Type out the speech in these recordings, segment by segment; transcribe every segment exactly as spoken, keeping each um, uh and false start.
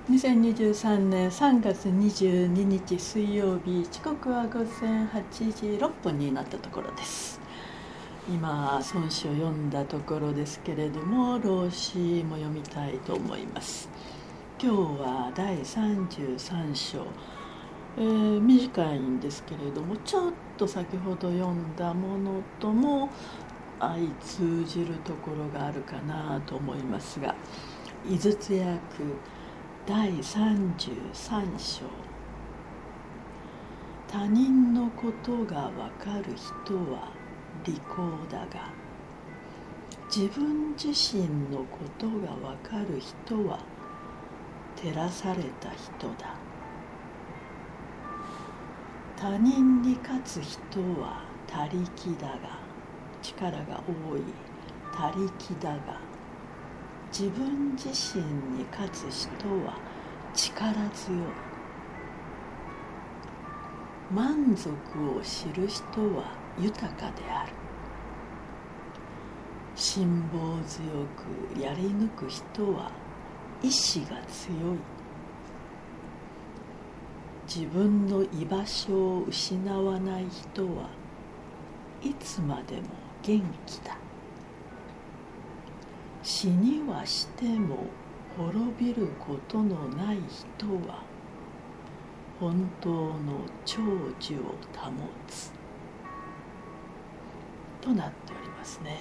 にせんにじゅうさんねんさんがつにじゅうににち水曜日、時刻はごぜんはちじろっぷんになったところです。今孫子を読んだところですけれども、老子も読みたいと思います。今日はだいさんじゅうさん章、えー、短いんですけれども、ちょっと先ほど読んだものとも相通じるところがあるかなと思いますが、井筒訳だいさんじゅうさん章、他人のことがわかる人は利口だが、自分自身のことがわかる人は照らされた人だ。他人に勝つ人は他力だが、力が多い他力だが、自分自身に勝つ人は力強い。満足を知る人は豊かである。辛抱強くやり抜く人は意志が強い。自分の居場所を失わない人はいつまでも元気だ。死にはしても滅びることのない人は本当の長寿を保つとなっておりますね。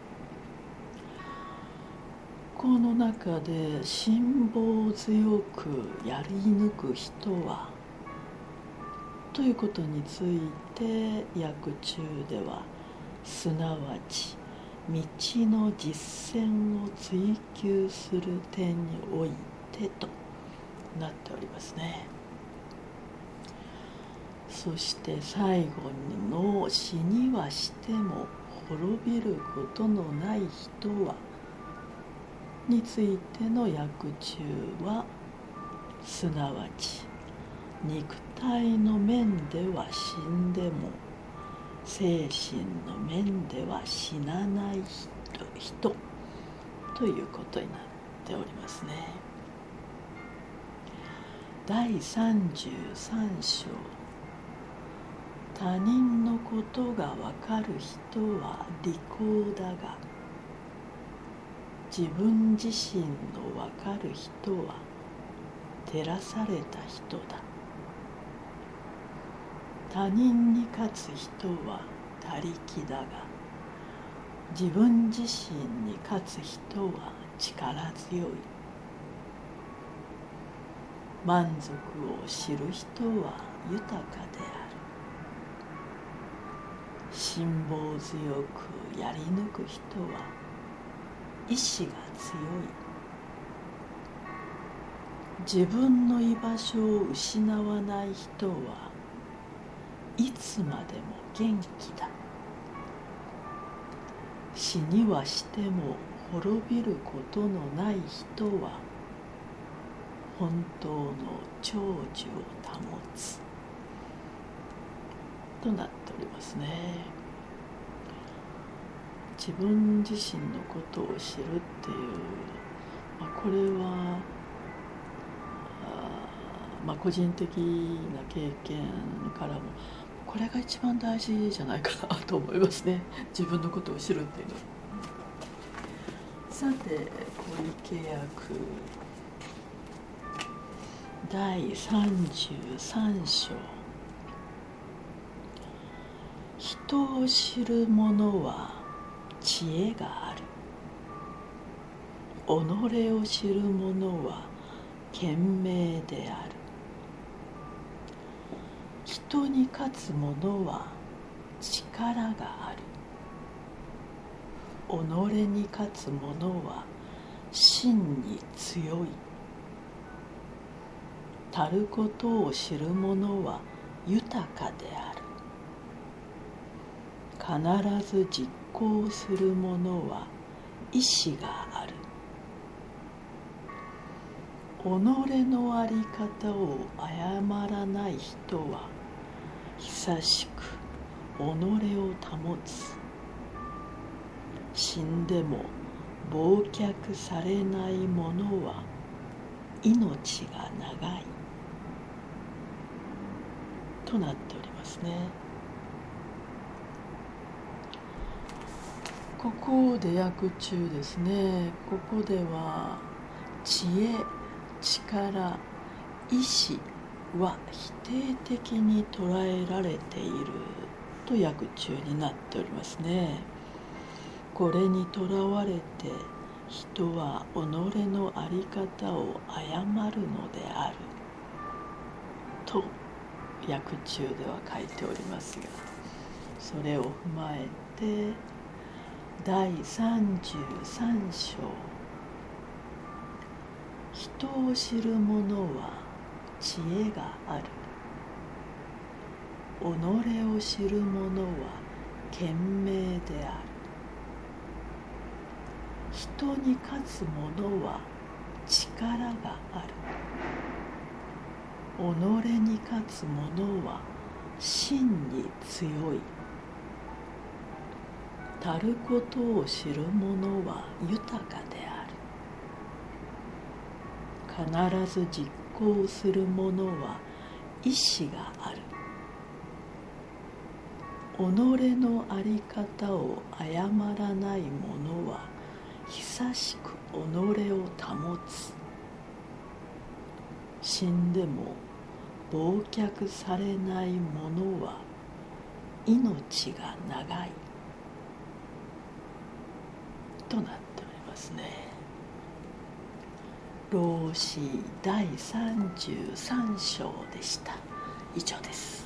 この中で辛抱強くやり抜く人はということについて訳中では、すなわち道の実践を追求する点においてとなっておりますね。そして最後の死にはしても滅びることのない人はについての訳中は、すなわち肉体の面では死んでも精神の面では死なない 人, 人ということになっておりますね。だいさんじゅうさん章、他人のことがわかる人は利口だが、自分自身のわかる人は照らされた人だ。他人に勝つ人は他力だが、自分自身に勝つ人は力強い。満足を知る人は豊かである。辛抱強くやり抜く人は意志が強い。自分の居場所を失わない人はいつまでも元気だ。死にはしても滅びることのない人は本当の長寿を保つとなっておりますね。自分自身のことを知るっていう、まあ、これはあ、まあ、個人的な経験からもこれが一番大事じゃないかなと思いますね。自分のことを知るっていうのは。さて、小池訳だいさんじゅうさん章、人を知る者は知恵がある。己を知る者は賢明である。人に勝つ者は力がある。己に勝つ者は真に強い。たることを知る者は豊かである。必ず実行する者は意志がある。己のあり方を誤らない人は久しく己を保つ。死んでも忘却されない者は命が長いとなっておりますね。ここで訳中ですね。ここでは知恵、力、意志は否定的に捉えられていると訳中になっておりますね。これにとらわれて人は己の在り方を誤るのであると訳中では書いておりますが、それを踏まえてだいさんじゅうさん章、人を知る者は知恵がある、己を知る者は賢明である、人に勝つ者は力がある、己に勝つ者は真に強い、たることを知る者は豊かである、必ず実行する者は意志がある、己の在り方を誤らない者は久しく己を保つ、死んでも忘却されない者は命が長いとなっておりますね。老子だいさんじゅうさん章でした。以上です。